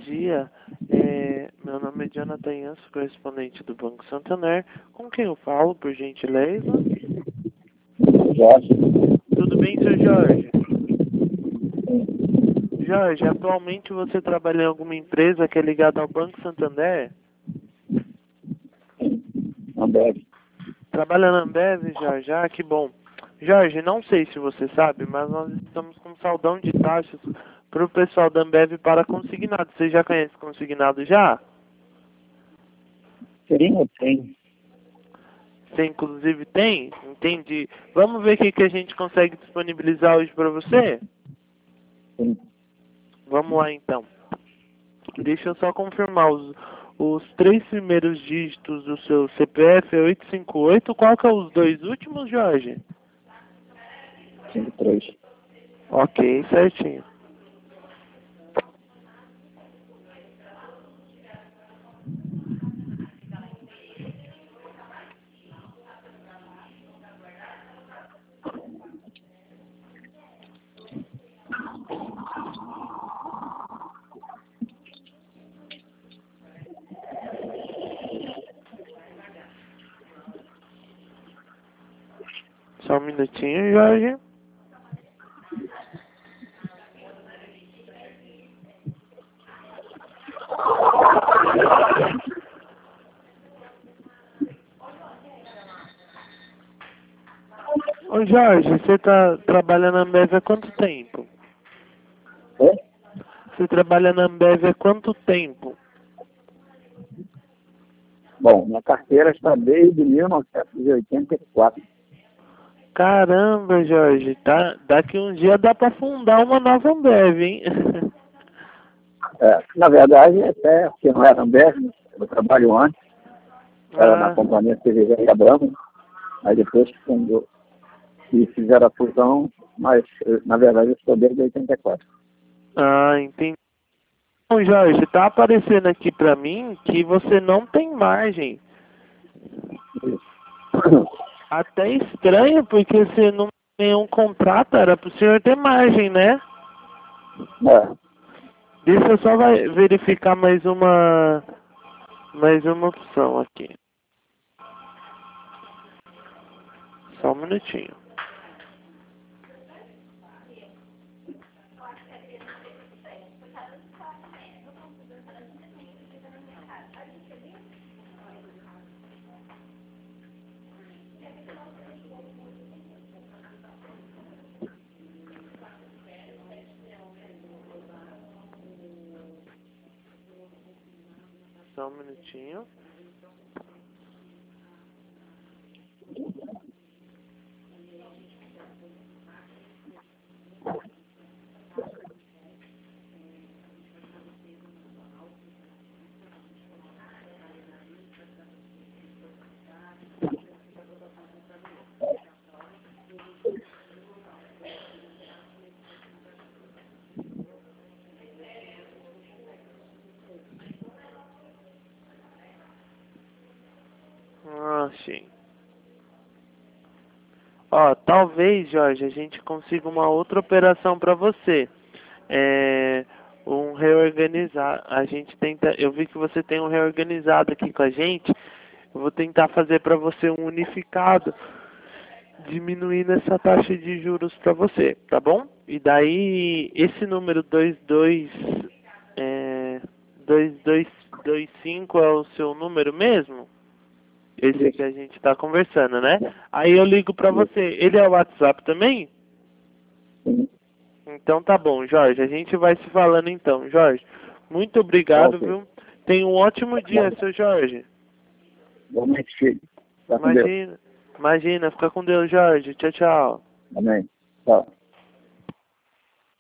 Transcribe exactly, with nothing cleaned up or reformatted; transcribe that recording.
dia. É, meu nome é Jonathan Yanso, correspondente do Banco Santander. Com quem eu falo, por gentileza? Jorge. Tudo bem, seu Jorge? Jorge, atualmente você trabalha em alguma empresa que é ligada ao Banco Santander? Ambev. Trabalha na Ambev, Jorge? Ah, que bom. Jorge, não sei se você sabe, mas nós estamos com saldão de taxas para o pessoal da Ambev para consignado. Você já conhece consignado já? Sim, eu tenho. Você inclusive tem? Entendi. Vamos ver o que, que a gente consegue disponibilizar hoje para você? Sim. Vamos lá então. Deixa eu só confirmar os, os três primeiros dígitos do seu C P F é oito cinco oito. Qual que é os dois últimos, Jorge? cinco três. Ok, certinho. Só um minutinho, Jorge. Ô Jorge, você tá trabalhando na Ambev há quanto tempo? É? Você trabalha na Ambev há quanto tempo? Bom, minha carteira está desde mil novecentos e oitenta e quatro. Caramba, Jorge, tá, daqui um dia dá pra fundar uma nova Ambev, hein? É, na verdade, até que não era Ambev, eu trabalho antes, era na Ah, companhia Cervejaria Brahma, aí depois que fundou e fizeram a fusão, mas eu, na verdade eu estou desde oitenta e quatro. ah, entendi. Então, Jorge, tá aparecendo aqui pra mim que você não tem margem. Até estranho, porque você não tem um contrato, era pro senhor ter margem, né? É, Deixa eu só vai verificar mais uma, mais uma opção aqui. Só um minutinho. Só um minutinho. Ah, sim. Ó, talvez, Jorge, a gente consiga uma outra operação para você. É um reorganizar. A gente tenta. Eu vi que você tem um reorganizado aqui com a gente. Eu vou tentar fazer para você um unificado, diminuindo essa taxa de juros para você, tá bom? E daí esse número dois dois é, dois dois dois cinco é o seu número mesmo? Esse que a gente tá conversando, né? Aí eu ligo pra você. Ele é o WhatsApp também? sim, Então tá bom, Jorge. A gente vai se falando então, Jorge. Muito tá obrigado, ok. viu? Tenha um ótimo dia, seu Jorge. Realmente chega. Tá com Deus. Imagina, imagina. Fica com Deus, Jorge. Tchau, tchau. Amém. Tchau.